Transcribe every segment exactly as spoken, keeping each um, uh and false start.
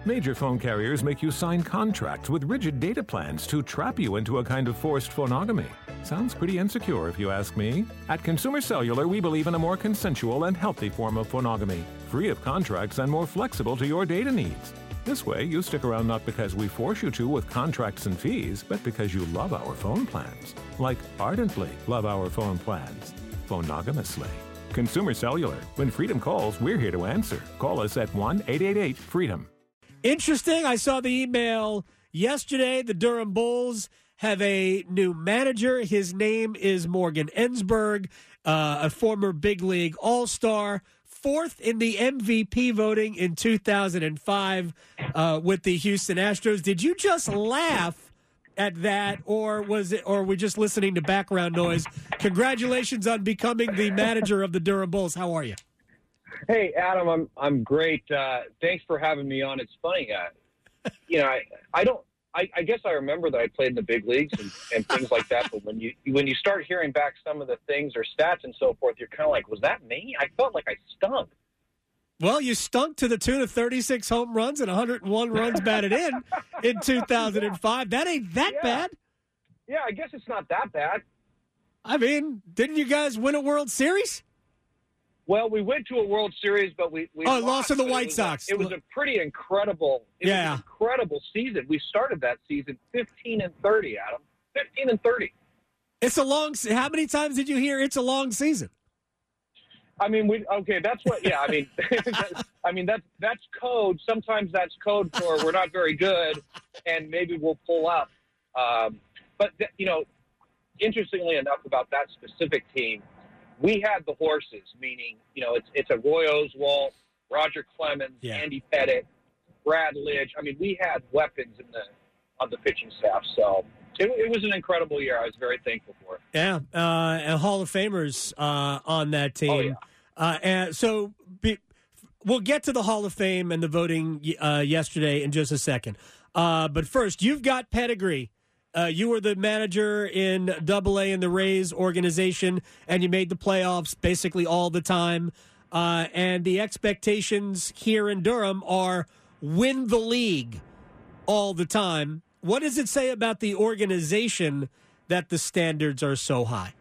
Major phone carriers make you sign contracts with rigid data plans to trap you into a kind of forced phonogamy. Sounds pretty insecure if you ask me. At Consumer Cellular, we believe in a more consensual and healthy form of phonogamy, free of contracts and more flexible to your data needs. This way, you stick around not because we force you to with contracts and fees, but because you love our phone plans. Like ardently love our phone plans. Phonogamously. Consumer Cellular. When Freedom calls, we're here to answer. Call us at one eight eight eight FREEDOM. Interesting. I saw the email yesterday. The Durham Bulls have a new manager. His name is Morgan Ensberg, uh, a former big league all-star, fourth in the M V P voting in two thousand five uh, with the Houston Astros. Did you just laugh at that, or was it, or were we just listening to background noise? Congratulations on becoming the manager of the Durham Bulls. How are you? Hey, Adam, I'm I'm great. Uh, thanks for having me on. It's funny, uh, you know, I I don't. I, I guess I remember that I played in the big leagues and, and things like that. But when you when you start hearing back some of the things or stats and so forth, you're kind of like, was that me? I felt like I stunk. Well, you stunk to the tune of thirty-six home runs and one hundred one runs batted in in two thousand five. That ain't that yeah. bad. Yeah, I guess it's not that bad. I mean, didn't you guys win a World Series? Well, we went to a World Series, but we, we oh, lost, lost to the White it Sox. A, it was a pretty incredible, it yeah. was an incredible season. We started that season fifteen and thirty, Adam. fifteen and thirty. It's a long. How many times did you hear it's a long season? I mean, we okay. That's what. Yeah, I mean, that, I mean that's that's code. Sometimes that's code for we're not very good, and maybe we'll pull up. Um, but th- you know, interestingly enough, about that specific team, we had the horses. Meaning, you know, it's it's a Roy Oswalt, Roger Clemens, yeah. Andy Pettit, Brad Lidge. I mean, we had weapons in the on the pitching staff. So it, it was an incredible year. I was very thankful for it. Yeah, uh, and Hall of Famers uh, on that team. Oh, yeah. Uh, and so be, we'll get to the Hall of Fame and the voting uh, yesterday in just a second. Uh, but first, you've got pedigree. Uh, you were the manager in Double A in the Rays organization, and you made the playoffs basically all the time. Uh, and the expectations here in Durham are win the league all the time. What does it say about the organization that the standards are so high?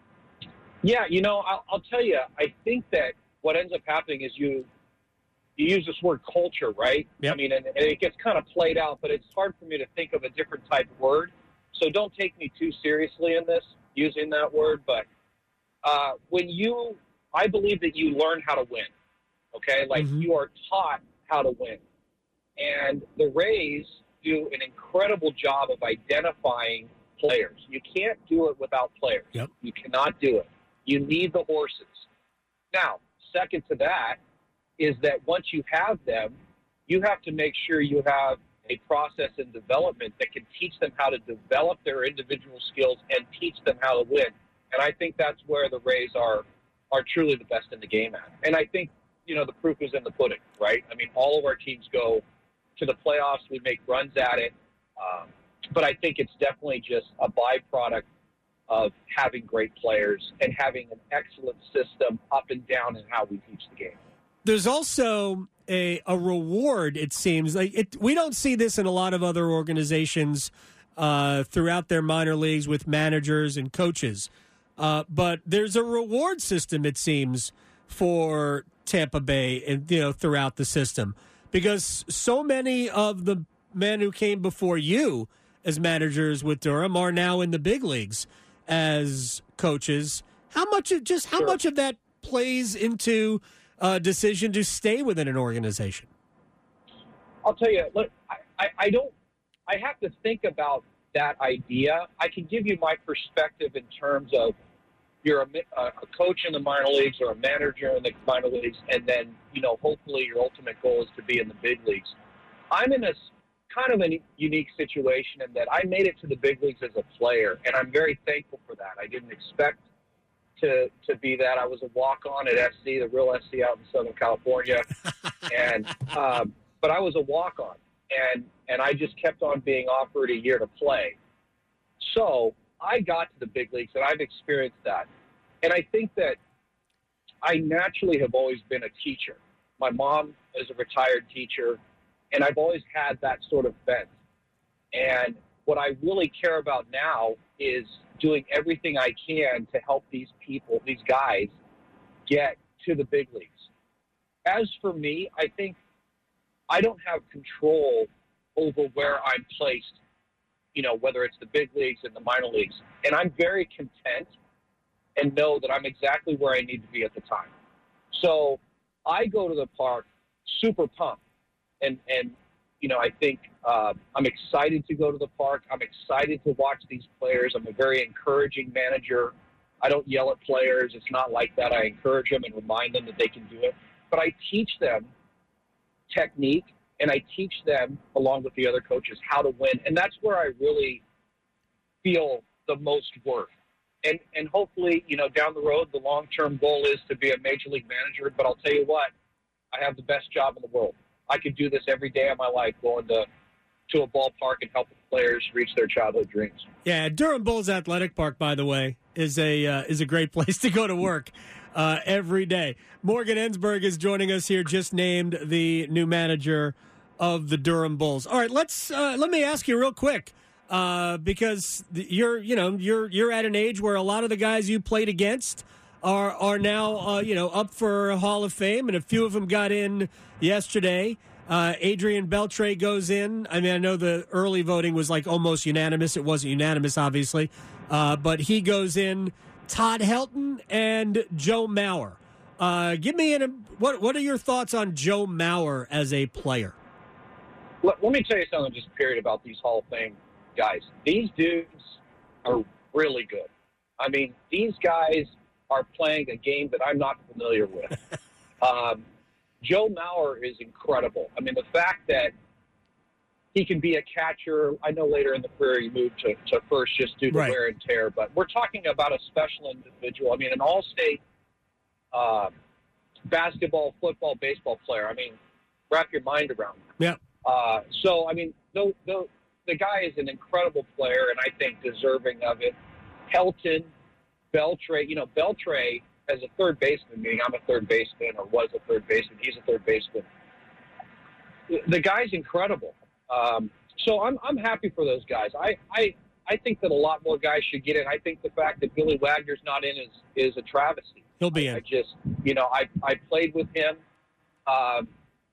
Yeah, you know, I'll, I'll tell you, I think that what ends up happening is you you use this word culture, right? Yep. I mean, and, and it gets kind of played out, but it's hard for me to think of a different type of word. So don't take me too seriously in this, using that word. But uh, when you, I believe that you learn how to win, okay? Like mm-hmm. you are taught how to win. And the Rays do an incredible job of identifying players. You can't do it without players. Yep. You cannot do it. You need the horses. Now, second to that is that once you have them, you have to make sure you have a process in development that can teach them how to develop their individual skills and teach them how to win. And I think that's where the Rays are are truly the best in the game at. And I think, you know, the proof is in the pudding, right? I mean, all of our teams go to the playoffs. We make runs at it. Um, but I think it's definitely just a byproduct of having great players and having an excellent system up and down in how we teach the game. There's also a, a reward, it seems. Like it, we don't see this in a lot of other organizations uh, throughout their minor leagues with managers and coaches. Uh, but there's a reward system, it seems, for Tampa Bay and you know throughout the system. Because so many of the men who came before you as managers with Durham are now in the big leagues as coaches. How much of just how Sure. much of that plays into a decision to stay within an organization? I'll tell you, look, I, I, I don't, I have to think about that idea. I can give you my perspective in terms of you're a, a coach in the minor leagues or a manager in the minor leagues, and then, you know, hopefully your ultimate goal is to be in the big leagues. I'm in a kind of a unique situation in that I made it to the big leagues as a player, and I'm very thankful for that. I didn't expect to to be that. I was a walk-on at S C, the real S C out in Southern California, and um, but I was a walk-on, and and I just kept on being offered a year to play. So I got to the big leagues, and I've experienced that. And I think that I naturally have always been a teacher. My mom is a retired teacher, And I've always had that sort of bent. And what I really care about now is doing everything I can to help these people, these guys, get to the big leagues. As for me, I think I don't have control over where I'm placed, you know, whether it's the big leagues and the minor leagues. And I'm very content and know that I'm exactly where I need to be at the time. So I go to the park super pumped. And, and you know, I think uh, I'm excited to go to the park. I'm excited to watch these players. I'm a very encouraging manager. I don't yell at players. It's not like that. I encourage them and remind them that they can do it. But I teach them technique, and I teach them, along with the other coaches, how to win. And that's where I really feel the most worth. And and hopefully, you know, down the road, the long-term goal is to be a major league manager. But I'll tell you what, I have the best job in the world. I could do this every day of my life, going to to a ballpark and helping players reach their childhood dreams. Yeah, Durham Bulls Athletic Park, by the way, is a uh, is a great place to go to work uh, every day. Morgan Ensberg is joining us here, just named the new manager of the Durham Bulls. All right, let's uh, let me ask you real quick, uh, because you're you know you're you're at an age where a lot of the guys you played against are are now uh, you know up for Hall of Fame, and a few of them got in yesterday. Uh, Adrian Beltre goes in. I mean, I know the early voting was like almost unanimous. It wasn't unanimous, obviously, uh, but he goes in. Todd Helton and Joe Mauer. Uh, give me an, what what are your thoughts on Joe Mauer as a player? Let, let me tell you something, just period, about these Hall of Fame guys. These dudes are really good. I mean, these guys are playing a game that I'm not familiar with. um, Joe Mauer is incredible. I mean, the fact that he can be a catcher, I know later in the career he moved to, to first just due to right. wear and tear, but we're talking about a special individual. I mean, an all-state uh, basketball, football, baseball player. I mean, wrap your mind around that. Yeah. Uh, so, I mean, the, the, the guy is an incredible player, and I think deserving of it. Helton, Beltre, you know, Beltre as a third baseman, meaning I'm a third baseman or was a third baseman, he's a third baseman. The guy's incredible. Um, so I'm I'm happy for those guys. I, I I think that a lot more guys should get in. I think the fact that Billy Wagner's not in is, is a travesty. He'll be in. I, I just, you know, I, I played with him. Um,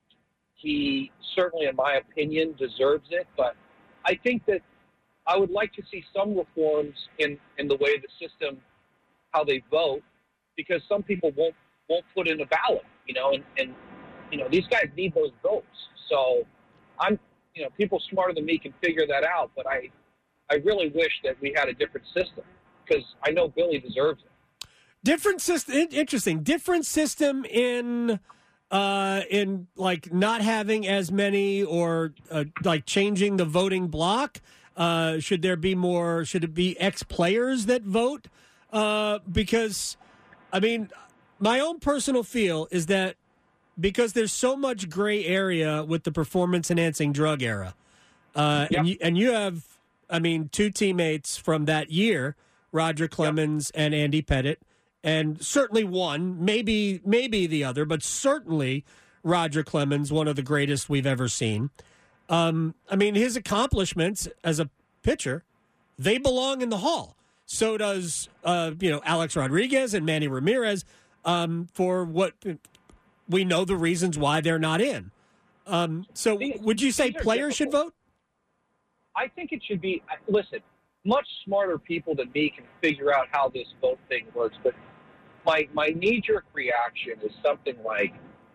he certainly, in my opinion, deserves it. But I think that I would like to see some reforms in, in the way the system, how they vote, because some people won't won't put in a ballot, you know, and, and you know, these guys need those votes. So I'm, you know, people smarter than me can figure that out, but I, I really wish that we had a different system because I know Billy deserves it. Different system, interesting. Different system in, uh, in like not having as many or uh, like changing the voting block. Uh, should there be more? Should it be ex-players that vote? Uh, because, I mean, my own personal feel is that because there's so much gray area with the performance-enhancing drug era, uh, yep. and you, and you have, I mean, two teammates from that year, Roger Clemens yep. and Andy Pettit, and certainly one, maybe maybe the other, but certainly Roger Clemens, one of the greatest we've ever seen. Um, I mean, his accomplishments as a pitcher, they belong in the Hall. So does, uh, you know, Alex Rodriguez and Manny Ramirez um, for what we know the reasons why they're not in. Um, so these, would you say players should vote? I think it should be, listen, much smarter people than me can figure out how this vote thing works. But my, my knee-jerk reaction is something like,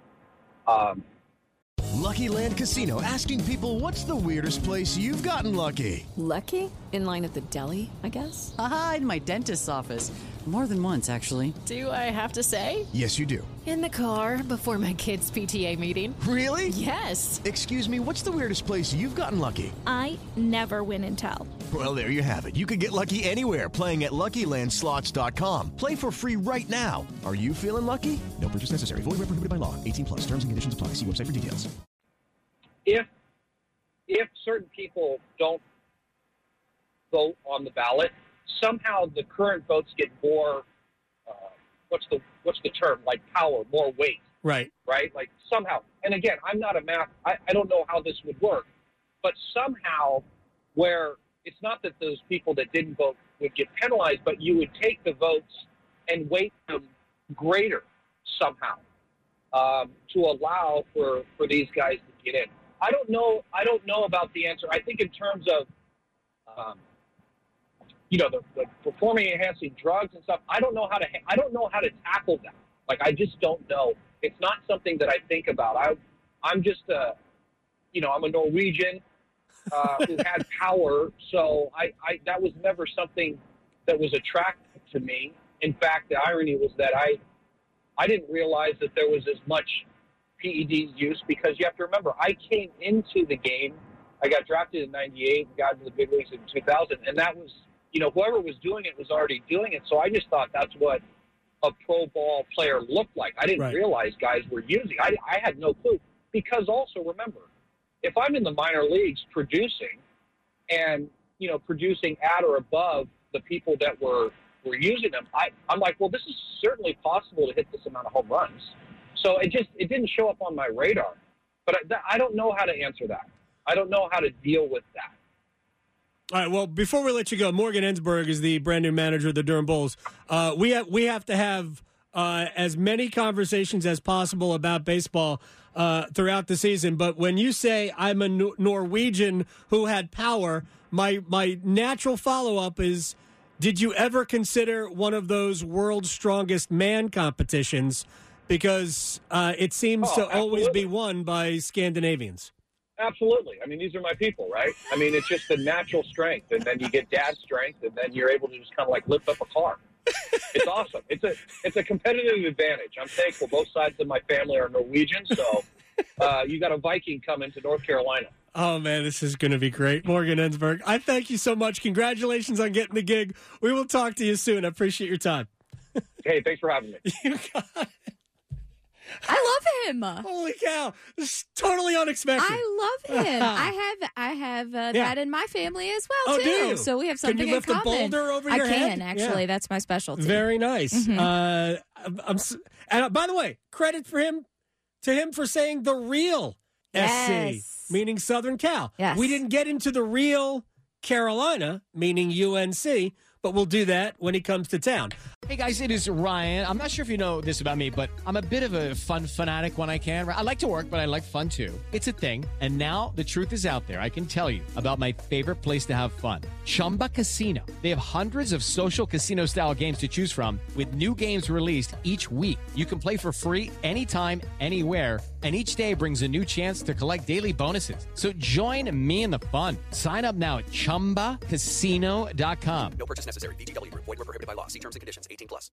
um, Lucky Land Casino, asking people, what's the weirdest place you've gotten lucky? Lucky? In line at the deli, I guess? Aha, in my dentist's office. More than once, actually. Do I have to say? Yes, you do. In the car before my kids' P T A meeting. Really? Yes. Excuse me, what's the weirdest place you've gotten lucky? I never win and tell. Well, there you have it. You can get lucky anywhere, playing at Lucky Land Slots dot com. Play for free right now. Are you feeling lucky? No purchase necessary. Void where prohibited by law. eighteen plus. Terms and conditions apply. See website for details. If if certain people don't vote on the ballot, somehow the current votes get more. Uh, what's the what's the term? Like power, more weight. Right. Right? Like somehow. And again, I'm not a math. I, I don't know how this would work. But somehow where it's not that those people that didn't vote would get penalized, but you would take the votes and weight them greater somehow um, to allow for, for these guys to get in. I don't know. I don't know about the answer. I think in terms of, um, you know, the, the performing enhancing drugs and stuff. I don't know how to. I don't know how to tackle that. Like I just don't know. It's not something that I think about. I, I'm just a, you know, I'm a Norwegian uh, who had power, so I, I that was never something that was attractive to me. In fact, the irony was that I, I didn't realize that there was as much P E D use because you have to remember, I came into the game. I got drafted in ninety-eight and got into the big leagues in two thousand, and that was, you know, whoever was doing it was already doing it. So I just thought that's what a pro ball player looked like. I didn't Right. realize guys were using. I, I had no clue because also remember, if I'm in the minor leagues producing and, you know, producing at or above the people that were, were using them, I, I'm like, well, this is certainly possible to hit this amount of home runs. So it just, it didn't show up on my radar. But I, I don't know how to answer that. I don't know how to deal with that. All right. Well, before we let you go, Morgan Ensberg is the brand new manager of the Durham Bulls. Uh, we have we have to have uh, as many conversations as possible about baseball uh, throughout the season. But when you say I'm a Nor- Norwegian who had power, my my natural follow up is: did you ever consider one of those World's Strongest Man competitions? Because uh, it seems Oh, to always absolutely. be won by Scandinavians. Absolutely. I mean, these are my people, right? I mean, it's just the natural strength, and then you get dad's strength, and then you're able to just kind of like lift up a car. It's awesome. It's a it's a competitive advantage. I'm thankful both sides of my family are Norwegian, so uh, you got a Viking coming to North Carolina. Oh, man, this is going to be great. Morgan Ensberg, I thank you so much. Congratulations on getting the gig. We will talk to you soon. I appreciate your time. Hey, thanks for having me. You got it. I love him. Holy cow. This is totally unexpected. I love him. I have I have uh, Yeah. that in my family as well, Oh, too. do you? So we have Can something you lift in a common. boulder over I your can, head? actually. Yeah. That's my specialty. Very nice. Mhm. Uh, I'm, I'm, s- and uh, by the way, credit for him to him for saying the real S C, Yes. meaning Southern Cal. Yes. We didn't get into the real Carolina, meaning U N C, but we'll do that when he comes to town. Hey guys, it is Ryan. I'm not sure if you know this about me, but I'm a bit of a fun fanatic when I can. I like to work, but I like fun too. It's a thing. And now the truth is out there. I can tell you about my favorite place to have fun. Chumba Casino. They have hundreds of social casino style games to choose from with new games released each week. You can play for free anytime, anywhere. And each day brings a new chance to collect daily bonuses. So join me in the fun. Sign up now at chumba casino dot com. No purchase necessary. V G W Group. Void where prohibited by law. See terms and conditions. eighteen plus.